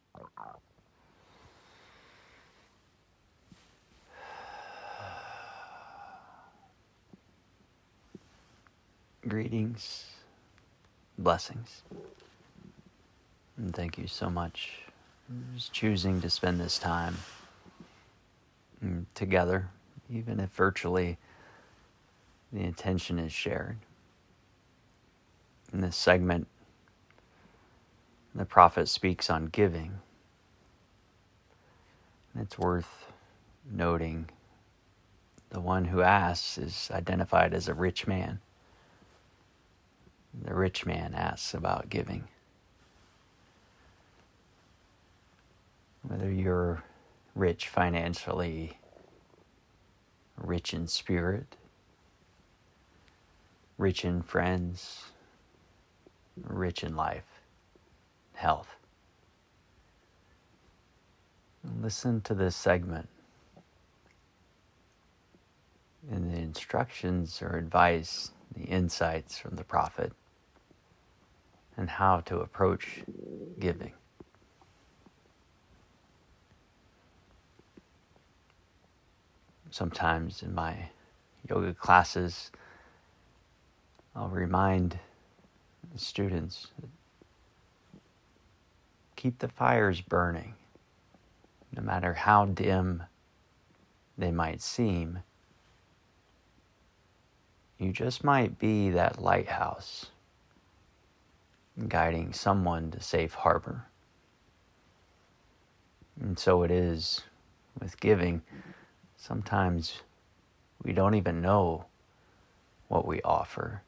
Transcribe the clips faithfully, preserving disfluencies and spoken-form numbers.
Greetings, blessings, and thank you so much for just choosing to spend this time together, even if virtually the intention is shared. In this segment, the prophet speaks on giving. And it's worth noting the one who asks is identified as a rich man. The rich man asks about giving. Whether you're rich financially, rich in spirit, rich in friends, rich in life, health. Listen to this segment, and the instructions or advice, the insights from the prophet, and how to approach giving. Sometimes in my yoga classes, I'll remind the students, keep the fires burning, no matter how dim they might seem. You just might be that lighthouse guiding someone to safe harbor. And so it is with giving. Sometimes we don't even know what we offer.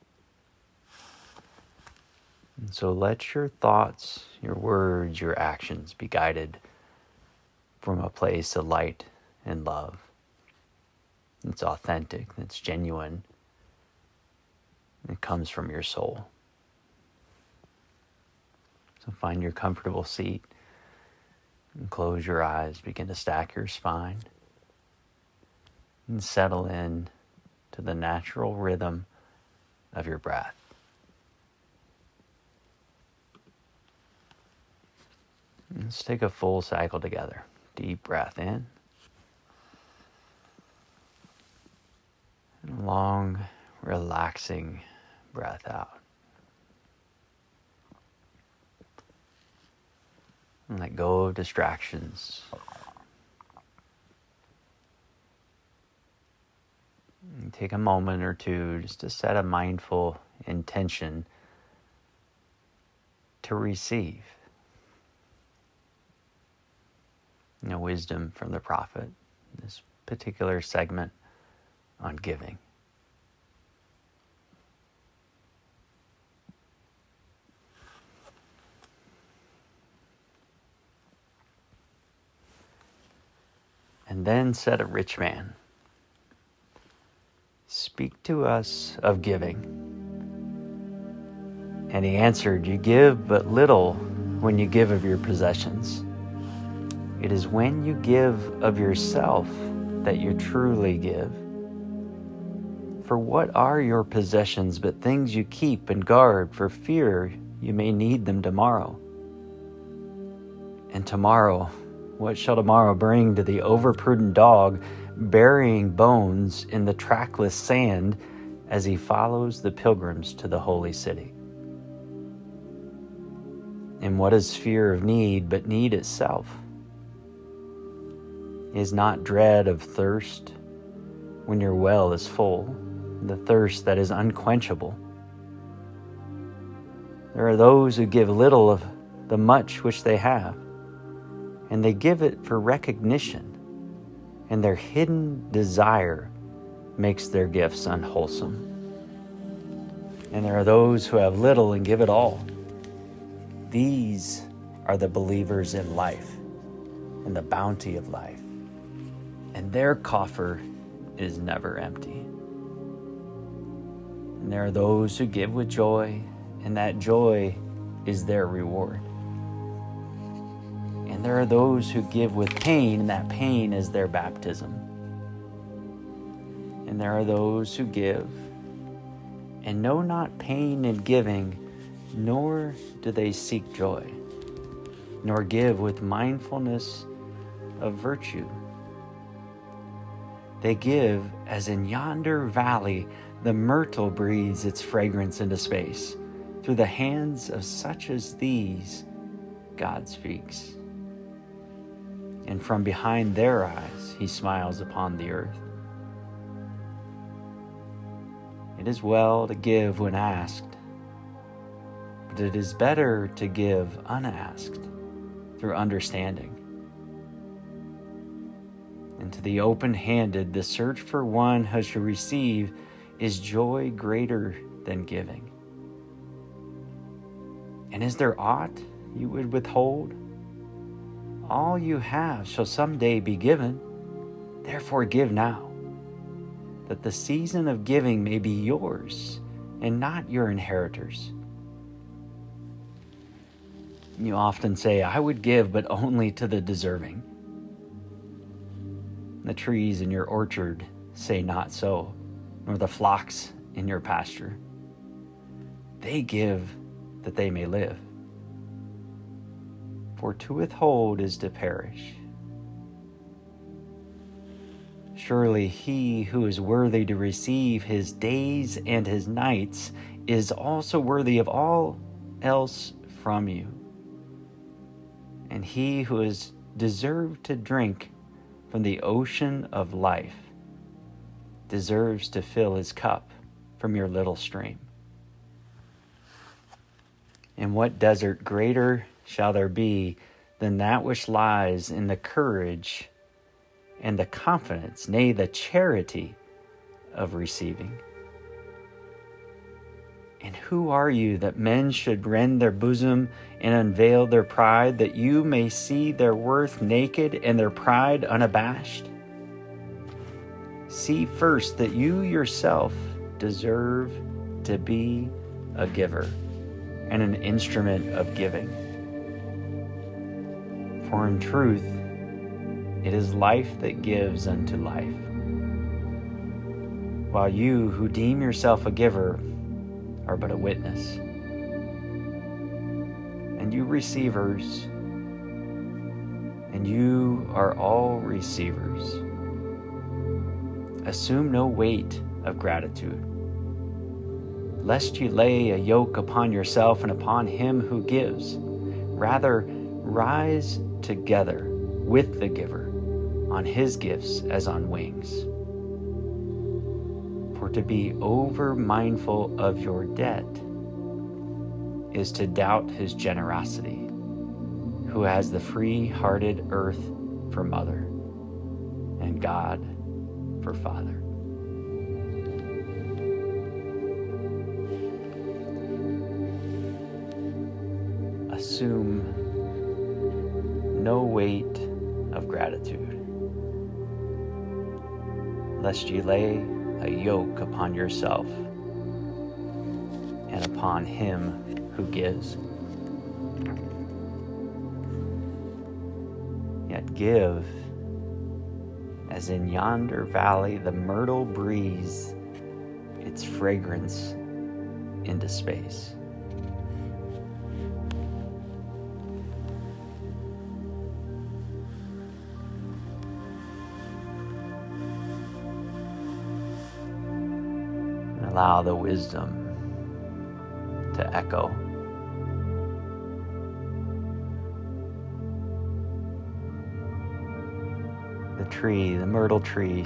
And so let your thoughts, your words, your actions be guided from a place of light and love. It's authentic, it's genuine. It comes from your soul. So find your comfortable seat and close your eyes. Begin to stack your spine and settle in to the natural rhythm of your breath. Let's take a full cycle together. Deep breath in. And long, relaxing breath out. And let go of distractions. And take a moment or two just to set a mindful intention to receive. You know, wisdom from the prophet, this particular segment on giving. And then said a rich man, "Speak to us of giving." And he answered, "You give but little when you give of your possessions. It is when you give of yourself that you truly give. For what are your possessions but things you keep and guard for fear you may need them tomorrow? And tomorrow, what shall tomorrow bring to the overprudent dog, burying bones in the trackless sand as he follows the pilgrims to the holy city? And what is fear of need but need itself? Is not dread of thirst when your well is full, the thirst that is unquenchable? There are those who give little of the much which they have, and they give it for recognition, and their hidden desire makes their gifts unwholesome. And there are those who have little and give it all. These are the believers in life, in the bounty of life, and their coffer is never empty. And there are those who give with joy, and that joy is their reward. And there are those who give with pain, and that pain is their baptism. And there are those who give and know not pain in giving, nor do they seek joy. nor give with mindfulness of virtue. They give as in yonder valley the myrtle breathes its fragrance into space. Through the hands of such as these, God speaks. And from behind their eyes, he smiles upon the earth. It is well to give when asked, but it is better to give unasked through understanding. And to the open-handed, the search for one who shall receive is joy greater than giving. And is there aught you would withhold? All you have shall someday be given. Therefore give now, that the season of giving may be yours and not your inheritors. You often say, I would give, but only to the deserving. The trees in your orchard say not so, nor the flocks in your pasture. They give that they may live. For to withhold is to perish. Surely he who is worthy to receive his days and his nights is also worthy of all else from you. And he who is deserved to drink from the ocean of life deserves to fill his cup from your little stream. And what desert greater shall there be than that which lies in the courage and the confidence, nay, the charity of receiving? And who are you that men should rend their bosom and unveil their pride, that you may see their worth naked and their pride unabashed? See first that you yourself deserve to be a giver and an instrument of giving. For in truth, it is life that gives unto life. While you who deem yourself a giver are but a witness. And you receivers, and you are all receivers, assume no weight of gratitude, lest you lay a yoke upon yourself and upon him who gives. Rather, rise together with the giver on his gifts as on wings. For to be over mindful of your debt is to doubt his generosity, who has the free-hearted earth for mother and God for father. Assume no weight of gratitude, lest ye lay a yoke upon yourself and upon him who gives. Yet give, as in yonder valley the myrtle breathes its fragrance into space. Allow the wisdom to echo. The tree, the myrtle tree,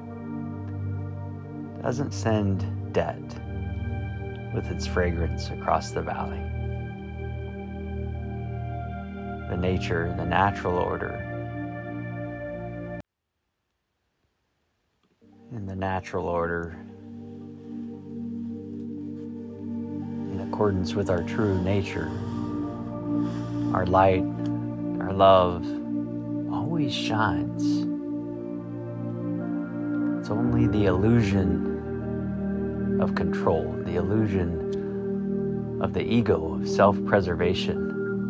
doesn't send debt with its fragrance across the valley. The nature, the natural order, in the natural order, in accordance with our true nature, our light, our love always shines. It's only the illusion of control, the illusion of the ego, of self-preservation,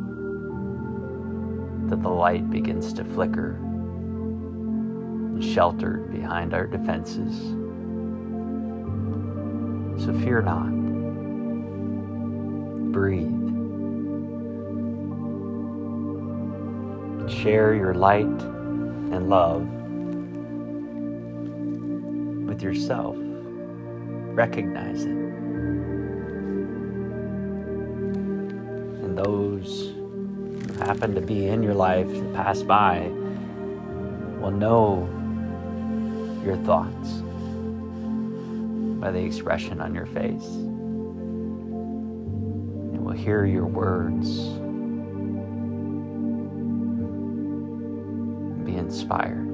that the light begins to flicker and sheltered behind our defenses. So fear not. Breathe. Share your light and love with yourself. Recognize it. And those who happen to be in your life to pass by will know your thoughts by the expression on your face. And will hear your words and be inspired.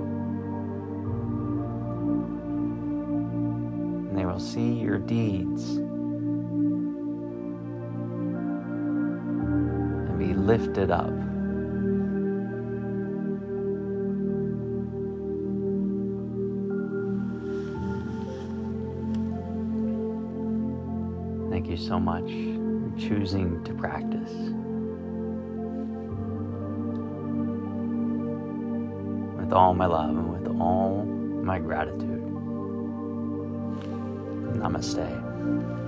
And they will see your deeds and be lifted up. Thank you so much for choosing to practice. With all my love and with all my gratitude. Namaste.